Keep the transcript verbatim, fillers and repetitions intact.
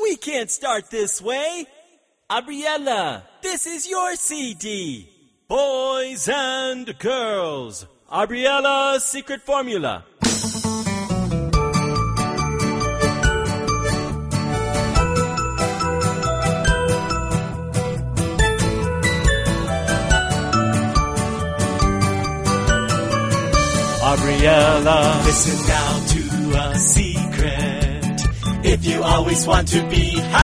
We can't start this way. Abriella, this is your C D. Boys and girls, Abriella's secret formula. Abriella, listen now to a secret. If you always want to be happy,